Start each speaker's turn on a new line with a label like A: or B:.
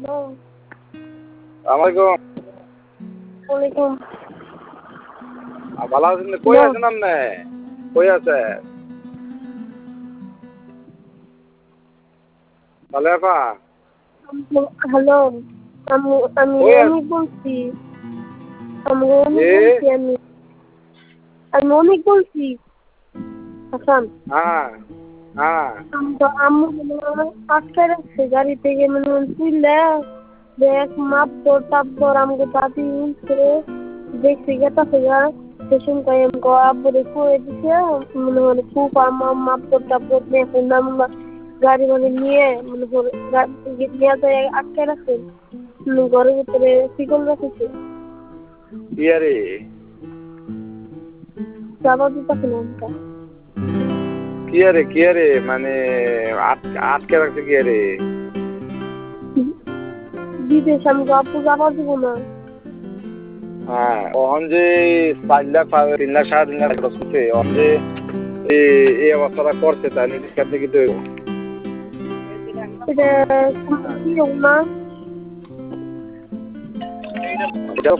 A: আমাকে
B: ওয়ালাইকুম
A: ভালো আছেন? কই আছেন আপনি? কই আছে ভালো আপা?
B: হ্যালো আমি অনেক বলছি আমি অনেক বলছি হাসান
A: হ্যাঁ হ্যাঁ
B: আম্মু আটকে রাখছে গাড়ি থেকে তুললে দেখ মাপদর টাপদর আমাকে দাদি উঠছে দেখছি গেতাছে গা সেসম টাইম আব্বুরে খুঁয়ে দিছে খুব মাপদর টাপদর দেখে নাম গাড়ি নিয়ে নিয়ে যায় আটকে রাখছে ঘরের ভিতরে শিকল রাখেছে
A: ইয়ারে
B: যাবার দিতেছে না আমাকে
A: কি আরে মানে আটকে রাখছে কি আরে?
B: বিদেশ আমি আব্বু যাবার দিব না
A: হ্যাঁ ওহন যে 4 লাখ 3 লাখ 3.5 লাখ খরচ করছে ওহন যে এই অবস্থাটা করছে তাহলে কেমনি কিন্তু
B: এটা কি না
A: এটাও